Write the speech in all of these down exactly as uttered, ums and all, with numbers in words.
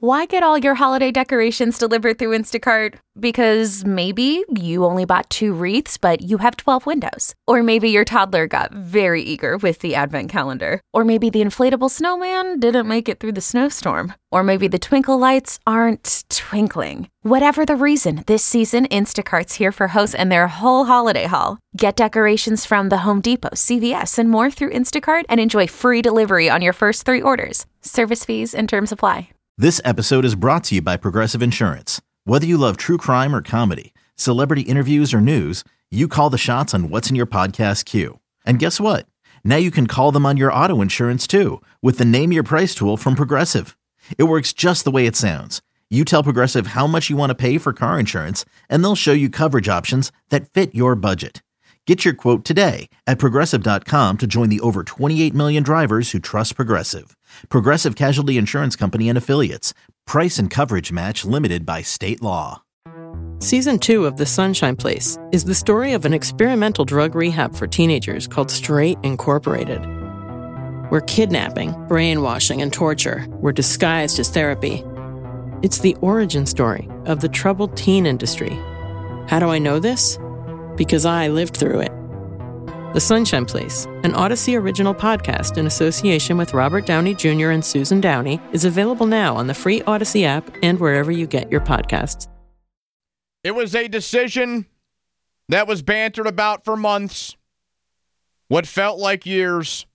Why get all your holiday decorations delivered through Instacart? Because maybe you only bought two wreaths, but you have twelve windows. Or maybe your toddler got very eager with the advent calendar. Or maybe the inflatable snowman didn't make it through the snowstorm. Or maybe the twinkle lights aren't twinkling. Whatever the reason, this season, Instacart's here for hosts and their whole holiday haul. Get decorations from the Home Depot, C V S, and more through Instacart and enjoy free delivery on your first three orders. Service fees and terms apply. This episode is brought to you by Progressive Insurance. Whether you love true crime or comedy, celebrity interviews or news, you call the shots on what's in your podcast queue. And guess what? Now you can call them on your auto insurance too with the Name Your Price tool from Progressive. It works just the way it sounds. You tell Progressive how much you want to pay for car insurance, and they'll show you coverage options that fit your budget. Get your quote today at Progressive dot com to join the over twenty-eight million drivers who trust Progressive. Progressive Casualty Insurance Company and Affiliates. Price and coverage match limited by state law. Season two of The Sunshine Place is the story of an experimental drug rehab for teenagers called Straight Incorporated, where kidnapping, brainwashing, and torture were disguised as therapy. It's the origin story of the troubled teen industry. How do I know this? Because I lived through it. The Sunshine Place, an Odyssey original podcast in association with Robert Downey Junior and Susan Downey, is available now on the free Odyssey app and wherever you get your podcasts. It was a decision that was bantered about for months, what felt like years.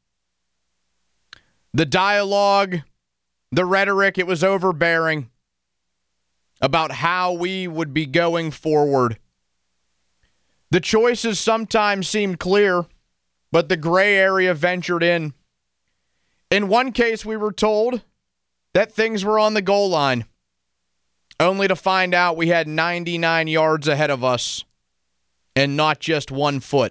The dialogue, the rhetoric, it was overbearing about how we would be going forward. The choices sometimes seemed clear, but the gray area ventured in. In one case, we were told that things were on the goal line, only to find out we had ninety-nine yards ahead of us and not just one foot.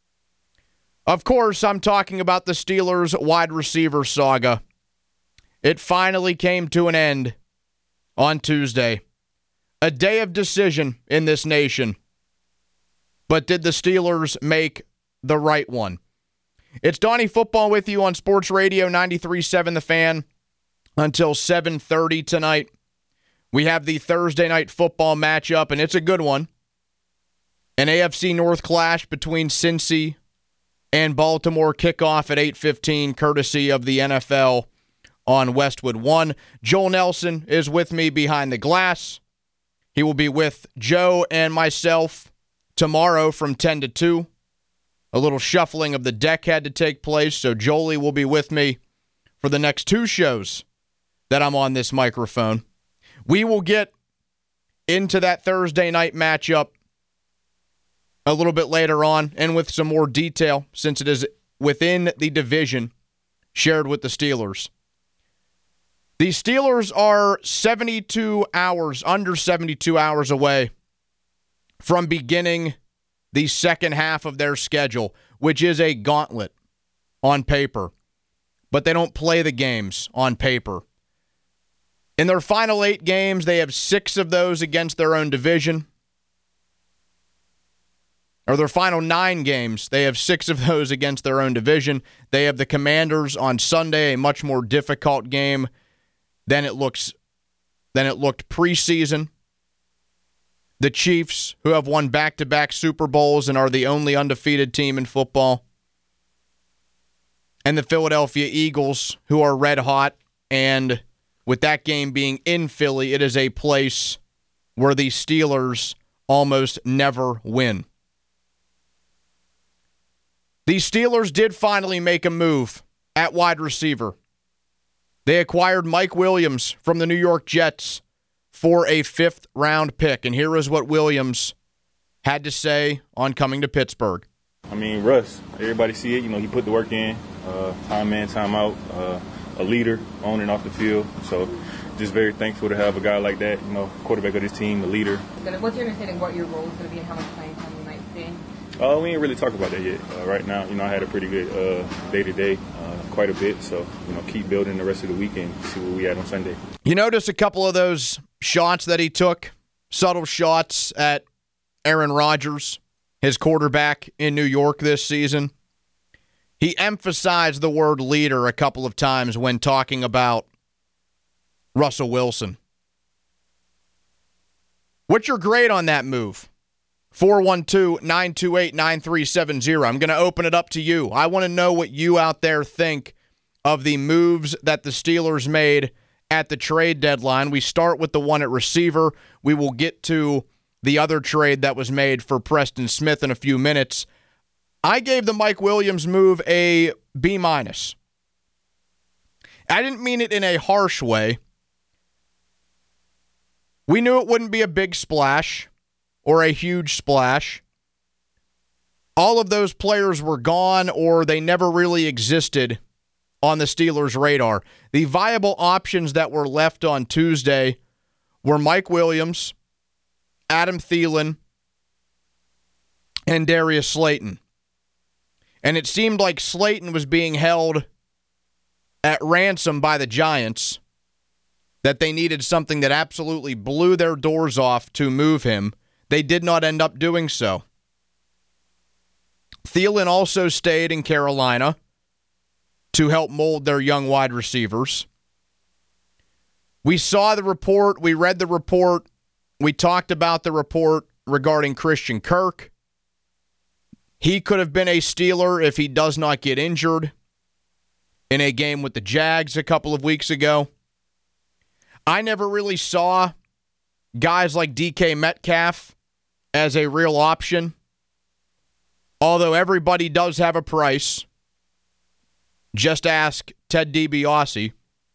Of course, I'm talking about the Steelers wide receiver saga. It finally came to an end on Tuesday. A day of decision in this nation. But did the Steelers make the right one? It's Donnie Football with you on Sports Radio ninety-three point seven The Fan until seven thirty tonight. We have the Thursday night football matchup, and it's a good one. An A F C North clash between Cincy and Baltimore. Kickoff at eight fifteen, courtesy of the N F L on Westwood One. Joel Nelson is with me behind the glass. He will be with Joe and myself tomorrow from ten to two. A little shuffling of the deck had to take place, so Jolie will be with me for the next two shows that I'm on this microphone. We will get into that Thursday night matchup a little bit later on and with some more detail since it is within the division shared with the Steelers. The Steelers are seventy-two hours, under seventy-two hours away from beginning the second half of their schedule, which is a gauntlet on paper. But they don't play the games on paper. In their final eight games, they have six of those against their own division. Or their final nine games, they have six of those against their own division. They have the Commanders on Sunday, a much more difficult game than it looks than it looked preseason. The Chiefs, who have won back-to-back Super Bowls and are the only undefeated team in football. And the Philadelphia Eagles, who are red hot. And with that game being in Philly, it is a place where the Steelers almost never win. The Steelers did finally make a move at wide receiver. They acquired Mike Williams from the New York Jets for a fifth-round pick. And here is what Williams had to say on coming to Pittsburgh. I mean, Russ, everybody see it. You know, he put the work in, uh, time in, time out, uh, a leader on and off the field. So just very thankful to have a guy like that, you know, quarterback of this team, the leader. What's your understanding what your role is going to be and how much playing time you might see? Uh, we ain't really talk about that yet. Uh, right now, you know, I had a pretty good uh, day-to-day, uh, quite a bit. So, you know, keep building the rest of the weekend, see where we at on Sunday. You notice a couple of those shots that he took, subtle shots at Aaron Rodgers, his quarterback in New York this season. He emphasized the word leader a couple of times when talking about Russell Wilson. What's your grade on that move? four one two, nine two eight, nine three seven zero. I'm going to open it up to you. I want to know what you out there think of the moves that the Steelers made at the trade deadline. We start with the one at receiver. We will get to the other trade that was made for Preston Smith in a few minutes. I gave the Mike Williams move a B minus. I didn't mean it in a harsh way. We knew it wouldn't be a big splash or a huge splash. All of those players were gone or they never really existed on the Steelers' radar. The viable options that were left on Tuesday were Mike Williams, Adam Thielen, and Darius Slayton. And it seemed like Slayton was being held at ransom by the Giants, that they needed something that absolutely blew their doors off to move him. They did not end up doing so. Thielen also stayed in Carolina to help mold their young wide receivers. We saw the report. We read the report. We talked about the report regarding Christian Kirk. He could have been a Steeler if he does not get injured in a game with the Jags a couple of weeks ago. I never really saw guys like D K Metcalf as a real option, although everybody does have a price. Just ask Ted DiBiase.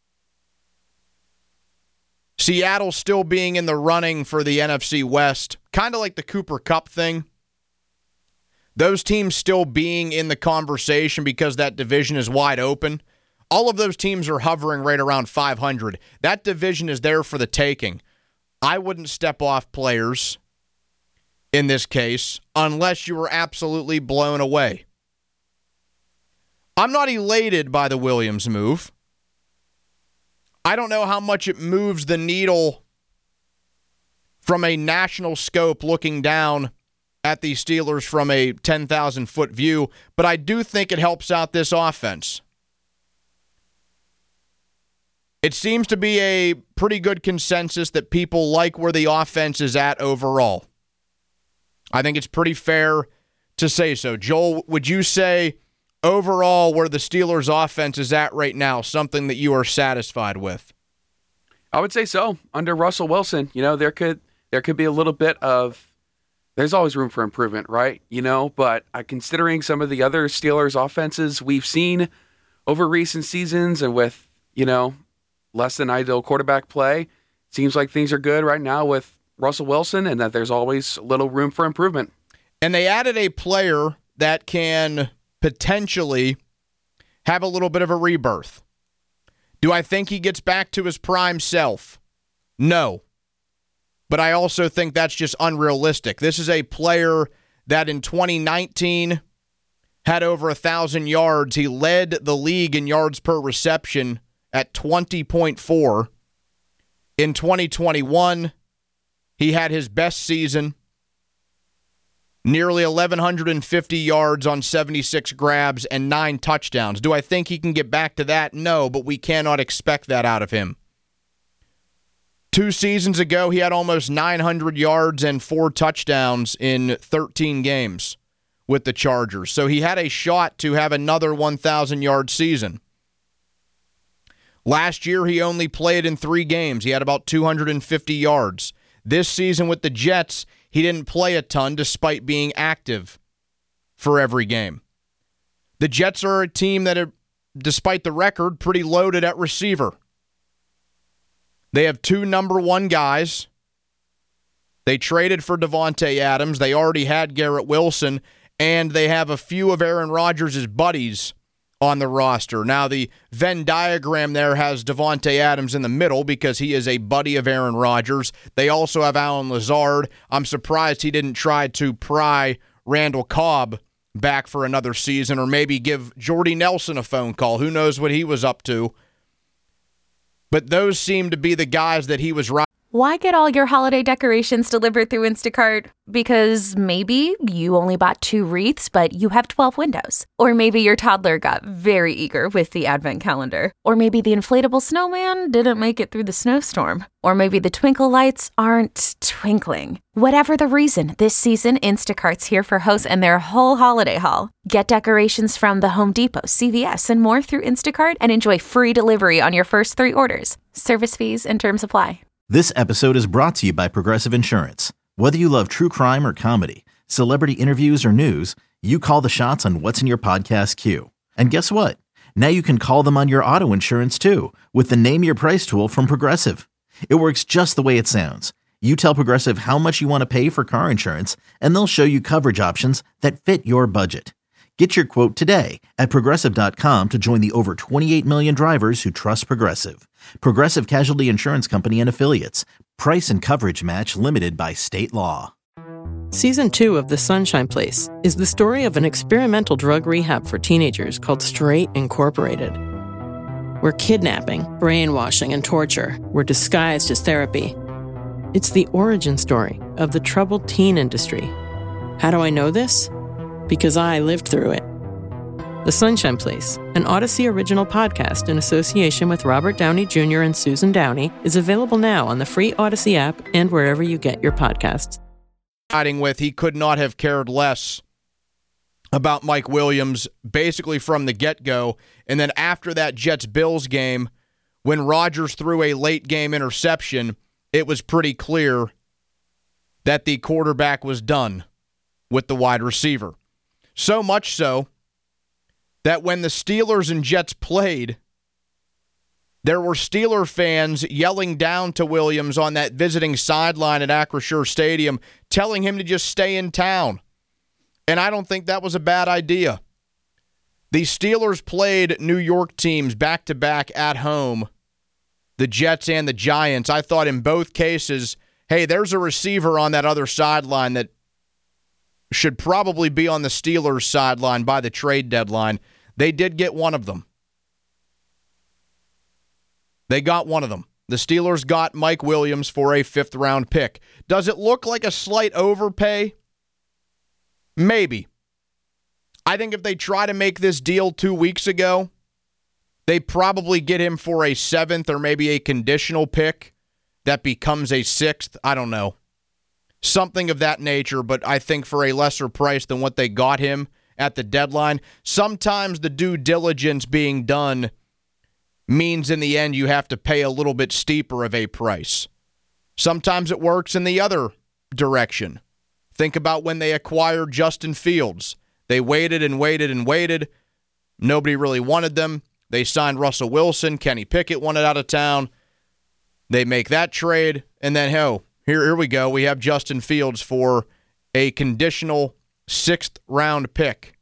Seattle still being in the running for the N F C West, kind of like the Cooper Kupp thing. Those teams still being in the conversation because that division is wide open. All of those teams are hovering right around five hundred. That division is there for the taking. I wouldn't step off players in this case unless you were absolutely blown away. I'm not elated by the Williams move. I don't know how much it moves the needle from a national scope looking down at the Steelers from a ten thousand foot view, but I do think it helps out this offense. It seems to be a pretty good consensus that people like where the offense is at overall. I think it's pretty fair to say so. Joel, would you say overall where the Steelers' offense is at right now, something that you are satisfied with? I would say so. Under Russell Wilson, you know, there could there could be a little bit of, there's always room for improvement, right? You know, but uh, considering some of the other Steelers' offenses we've seen over recent seasons and with, you know, less than ideal quarterback play, seems like things are good right now with Russell Wilson and that there's always a little room for improvement. And they added a player that can potentially have a little bit of a rebirth. Do I think he gets back to his prime self? No. But I also think that's just unrealistic. This is a player that in twenty nineteen had over one thousand yards. He led the league in yards per reception at twenty point four. In twenty twenty-one, he had his best season. Nearly eleven fifty yards on seventy-six grabs and nine touchdowns. Do I think he can get back to that? No, but we cannot expect that out of him. Two seasons ago, he had almost nine hundred yards and four touchdowns in thirteen games with the Chargers. So he had a shot to have another one thousand yard season. Last year, he only played in three games. He had about two hundred fifty yards. This season with the Jets, he didn't play a ton despite being active for every game. The Jets are a team that, are, despite the record, pretty loaded at receiver. They have two number one guys. They traded for Davante Adams. They already had Garrett Wilson, and they have a few of Aaron Rodgers' buddies on the roster. Now, the Venn diagram there has Davante Adams in the middle because he is a buddy of Aaron Rodgers. They also have Allen Lazard. I'm surprised he didn't try to pry Randall Cobb back for another season or maybe give Jordy Nelson a phone call. Who knows what he was up to? But those seem to be the guys that he was right. Why get all your holiday decorations delivered through Instacart? Because maybe you only bought two wreaths, but you have twelve windows. Or maybe your toddler got very eager with the advent calendar. Or maybe the inflatable snowman didn't make it through the snowstorm. Or maybe the twinkle lights aren't twinkling. Whatever the reason, this season, Instacart's here for hosts and their whole holiday haul. Get decorations from the Home Depot, C V S, and more through Instacart and enjoy free delivery on your first three orders. Service fees and terms apply. This episode is brought to you by Progressive Insurance. Whether you love true crime or comedy, celebrity interviews or news, you call the shots on what's in your podcast queue. And guess what? Now you can call them on your auto insurance too with the Name Your Price tool from Progressive. It works just the way it sounds. You tell Progressive how much you want to pay for car insurance, and they'll show you coverage options that fit your budget. Get your quote today at Progressive dot com to join the over twenty-eight million drivers who trust Progressive. Progressive Casualty Insurance Company and Affiliates. Price and coverage match limited by state law. Season two of The Sunshine Place is the story of an experimental drug rehab for teenagers called Straight Incorporated, where kidnapping, brainwashing, and torture were disguised as therapy. It's the origin story of the troubled teen industry. How do I know this? Because I lived through it. The Sunshine Place, an Odyssey original podcast in association with Robert Downey Junior and Susan Downey, is available now on the free Odyssey app and wherever you get your podcasts. With he could not have cared less about Mike Williams basically from the get-go. And then after that Jets-Bills game, when Rodgers threw a late-game interception, it was pretty clear that the quarterback was done with the wide receiver. So much so that when the Steelers and Jets played, there were Steeler fans yelling down to Williams on that visiting sideline at Acrisure Stadium, telling him to just stay in town. And I don't think that was a bad idea. The Steelers played New York teams back-to-back at home, the Jets and the Giants. I thought in both cases, hey, there's a receiver on that other sideline that should probably be on the Steelers sideline by the trade deadline. They did get one of them. They got one of them. The Steelers got Mike Williams for a fifth-round pick. Does it look like a slight overpay? Maybe. I think if they try to make this deal two weeks ago, they probably get him for a seventh or maybe a conditional pick that becomes a sixth. I don't know. Something of that nature, but I think for a lesser price than what they got him at the deadline. Sometimes the due diligence being done means in the end you have to pay a little bit steeper of a price. Sometimes it works in the other direction. Think about when they acquired Justin Fields. They waited and waited and waited. Nobody really wanted them. They signed Russell Wilson. Kenny Pickett wanted out of town. They make that trade, and then, oh, here, here we go. We have Justin Fields for a conditional sixth round pick.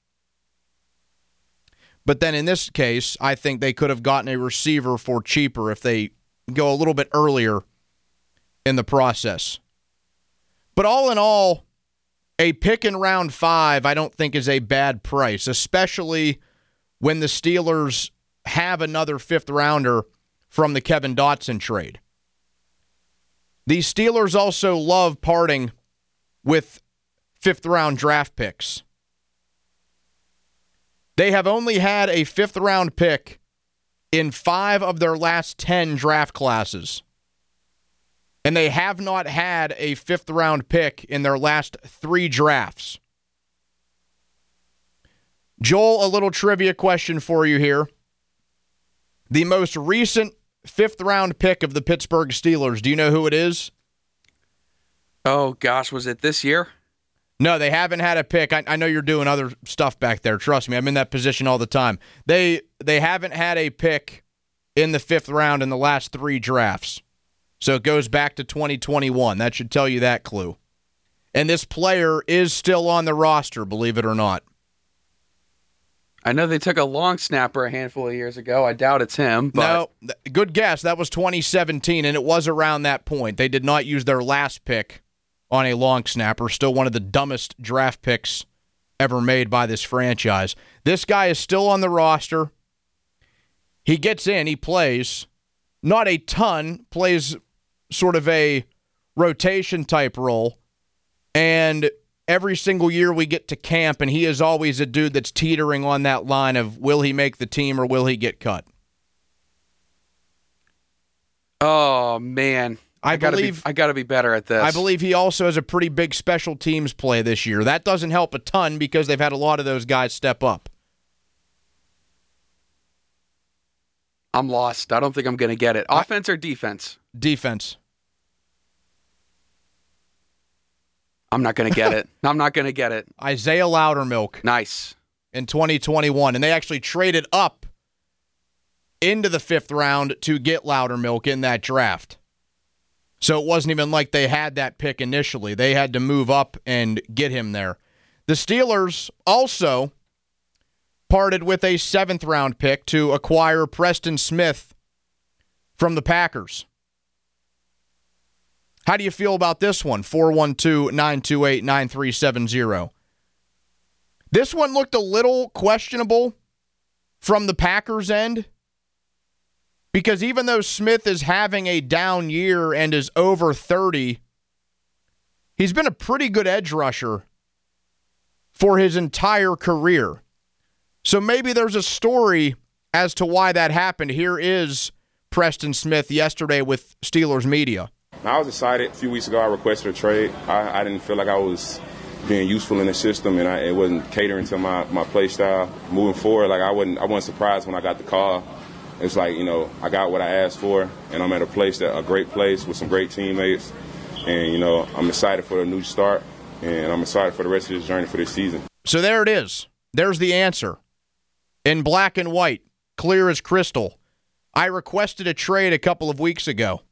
But then in this case, I think they could have gotten a receiver for cheaper if they go a little bit earlier in the process. But all in all, a pick in round five I don't think is a bad price, especially when the Steelers have another fifth rounder from the Kevin Dotson trade. The Steelers also love parting with fifth-round draft picks. They have only had a fifth-round pick in five of their last ten draft classes. And they have not had a fifth-round pick in their last three drafts. Joel, a little trivia question for you here. The most recent fifth-round pick of the Pittsburgh Steelers, do you know who it is? Oh, gosh, was it this year? No, they haven't had a pick. I, I know you're doing other stuff back there. Trust me, I'm in that position all the time. They they haven't had a pick in the fifth round in the last three drafts. So it goes back to twenty twenty-one. That should tell you that clue. And this player is still on the roster, believe it or not. I know they took a long snapper a handful of years ago. I doubt it's him. But... No, th- good guess. That was twenty seventeen, and it was around that point. They did not use their last pick on a long snapper. Still one of the dumbest draft picks ever made by this franchise. This guy is still on the roster. He gets in. He plays. Not a ton. Plays sort of a rotation type role, and every single year we get to camp, and he is always a dude that's teetering on that line of will he make the team or will he get cut? Oh, man. I, I gotta believe be, I got to be better at this. I believe he also has a pretty big special teams play this year. That doesn't help a ton because they've had a lot of those guys step up. I'm lost. I don't think I'm going to get it. Offense I, or defense? Defense. I'm not going to get it. I'm not going to get it. Isaiah Loudermilk. Nice. In twenty twenty-one. And they actually traded up into the fifth round to get Loudermilk in that draft. So it wasn't even like they had that pick initially. They had to move up and get him there. The Steelers also parted with a seventh round pick to acquire Preston Smith from the Packers. How do you feel about this one? four one two, nine two eight, nine three seven zero. This one looked a little questionable from the Packers' end because even though Smith is having a down year and is over thirty, he's been a pretty good edge rusher for his entire career. So maybe there's a story as to why that happened. Here is Preston Smith yesterday with Steelers media. I was excited. A few weeks ago, I requested a trade. I, I didn't feel like I was being useful in the system, and I, it wasn't catering to my, my play style. Moving forward, like I wasn't I wasn't surprised when I got the call. It's like, you know, I got what I asked for, and I'm at a place, that a great place with some great teammates. And, you know, I'm excited for a new start, and I'm excited for the rest of this journey for this season. So there it is. There's the answer. In black and white, clear as crystal. I requested a trade a couple of weeks ago.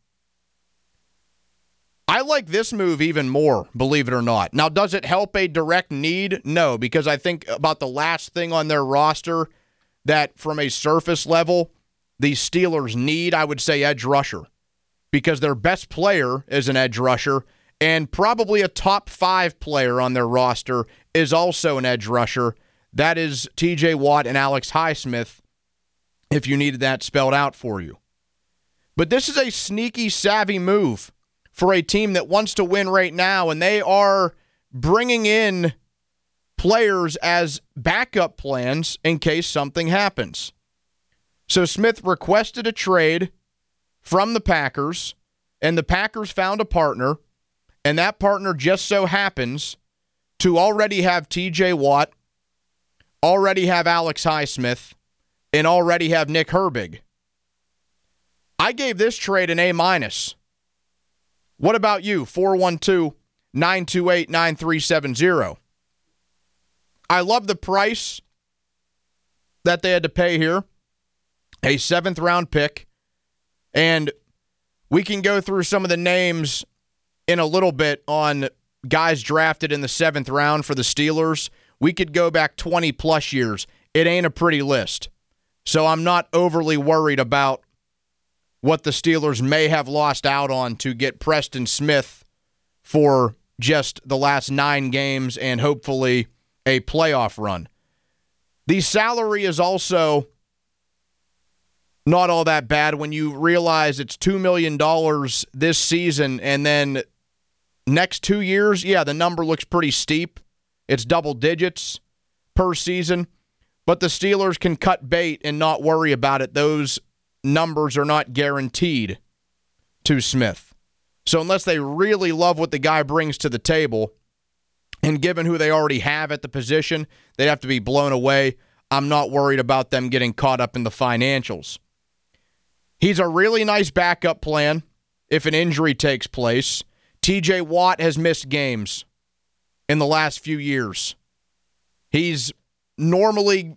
I like this move even more, believe it or not. Now, does it help a direct need? No, because I think about the last thing on their roster that from a surface level, the Steelers need, I would say edge rusher, because their best player is an edge rusher, and probably a top five player on their roster is also an edge rusher. That is T J Watt and Alex Highsmith, if you needed that spelled out for you. But this is a sneaky, savvy move for a team that wants to win right now, and they are bringing in players as backup plans in case something happens. So Smith requested a trade from the Packers, and the Packers found a partner, and that partner just so happens to already have T J Watt, already have Alex Highsmith, and already have Nick Herbig. I gave this trade an A minus. What about you? four one two, nine two eight, nine three seven zero. I love the price that they had to pay here. A seventh round pick. And we can go through some of the names in a little bit on guys drafted in the seventh round for the Steelers. We could go back twenty plus years. It ain't a pretty list. So I'm not overly worried about what the Steelers may have lost out on to get Preston Smith for just the last nine games and hopefully a playoff run. The salary is also not all that bad when you realize it's two million dollars this season, and then next two years, yeah, the number looks pretty steep. It's double digits per season, but the Steelers can cut bait and not worry about it. Those numbers are not guaranteed to Smith. So unless they really love what the guy brings to the table, and given who they already have at the position, they'd have to be blown away. I'm not worried about them getting caught up in the financials. He's a really nice backup plan if an injury takes place. T J Watt has missed games in the last few years. He's normally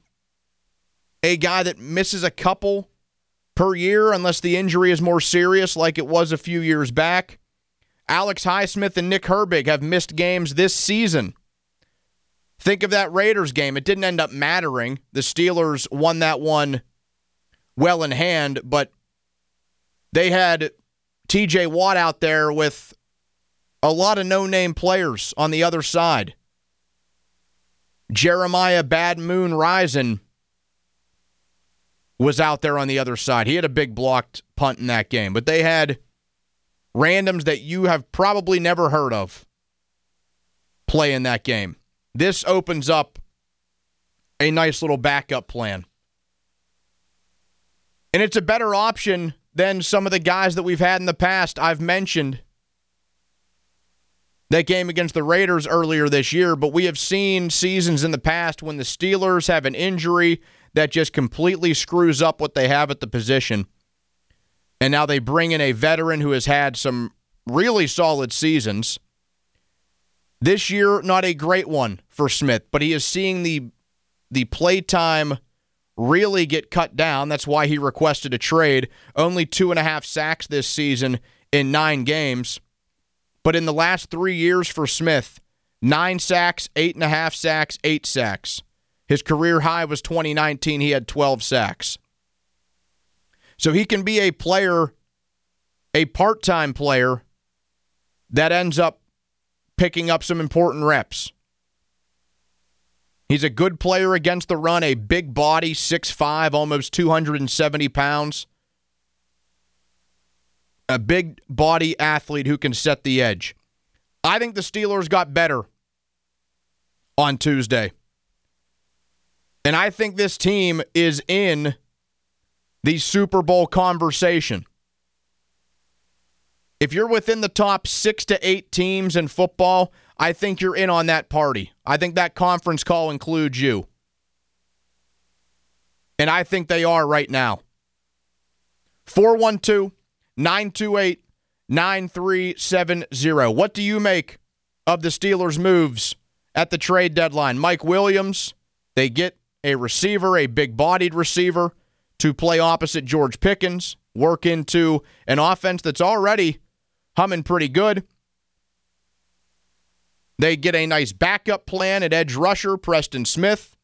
a guy that misses a couple per year unless the injury is more serious like it was a few years back. Alex Highsmith and Nick Herbig have missed games this season. Think of that Raiders game. It didn't end up mattering. The Steelers won that one well in hand, but they had T J Watt out there with a lot of no-name players on the other side. Jeremiah Bad Moon Risen was out there on the other side. He had a big blocked punt in that game, but they had randoms that you have probably never heard of play in that game. This opens up a nice little backup plan. And it's a better option than some of the guys that we've had in the past. I've mentioned that game against the Raiders earlier this year, but we have seen seasons in the past when the Steelers have an injury that just completely screws up what they have at the position. And now they bring in a veteran who has had some really solid seasons. This year, not a great one for Smith, but he is seeing the the play time really get cut down. That's why he requested a trade. Only two and a half sacks this season in nine games. But in the last three years for Smith, nine sacks, eight and a half sacks, eight sacks. His career high was twenty nineteen. He had twelve sacks. So he can be a player, a part-time player, that ends up picking up some important reps. He's a good player against the run, a big body, six five, almost two hundred seventy pounds. A big body athlete who can set the edge. I think the Steelers got better on Tuesday. And I think this team is in the Super Bowl conversation. If you're within the top six to eight teams in football, I think you're in on that party. I think that conference call includes you. And I think they are right now. four one two, nine two eight, nine three seven zero. What do you make of the Steelers' moves at the trade deadline? Mike Williams, they get a receiver, a big-bodied receiver, to play opposite George Pickens, work into an offense that's already humming pretty good. They get a nice backup plan at edge rusher, Preston Smith.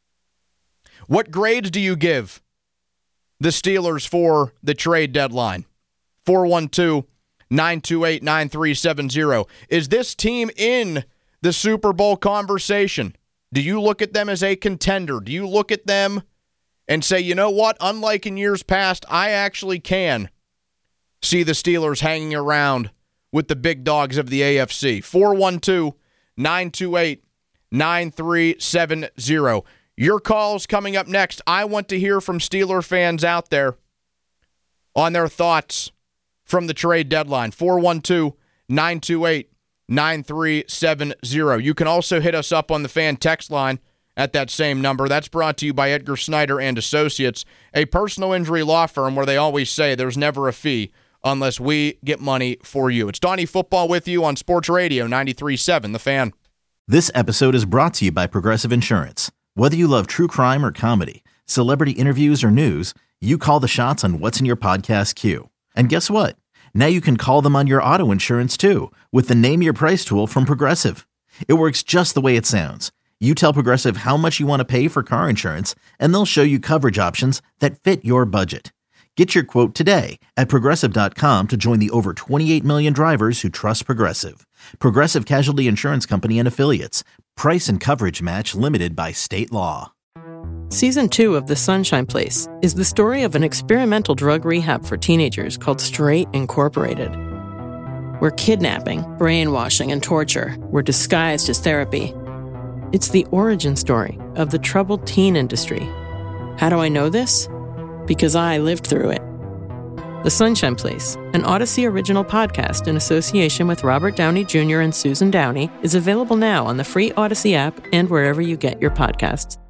What grades do you give the Steelers for the trade deadline? four one two, nine two eight, nine three seven zero. Is this team in the Super Bowl conversation? Do you look at them as a contender? Do you look at them and say, you know what, unlike in years past, I actually can see the Steelers hanging around with the big dogs of the A F C? four one two, nine two eight, nine three seven zero. Your calls coming up next. I want to hear from Steeler fans out there on their thoughts from the trade deadline. four one two, nine two eight, nine three seven zero. You can also hit us up on the fan text line at that same number. That's brought to you by Edgar Snyder and Associates, a personal injury law firm where they always say there's never a fee unless we get money for you. It's Donnie Football with you on Sports Radio ninety-three point seven, The Fan. This episode is brought to you by Progressive Insurance. Whether you love true crime or comedy, celebrity interviews or news, you call the shots on what's in your podcast queue. And guess what? Now you can call them on your auto insurance too with the Name Your Price tool from Progressive. It works just the way it sounds. You tell Progressive how much you want to pay for car insurance, and they'll show you coverage options that fit your budget. Get your quote today at Progressive dot com to join the over twenty-eight million drivers who trust Progressive. Progressive Casualty Insurance Company and Affiliates. Price and coverage match limited by state law. Season two of The Sunshine Place is the story of an experimental drug rehab for teenagers called Straight Incorporated, where kidnapping, brainwashing, and torture were disguised as therapy. It's the origin story of the troubled teen industry. How do I know this? Because I lived through it. The Sunshine Place, an Odyssey original podcast in association with Robert Downey Junior and Susan Downey, is available now on the free Odyssey app and wherever you get your podcasts.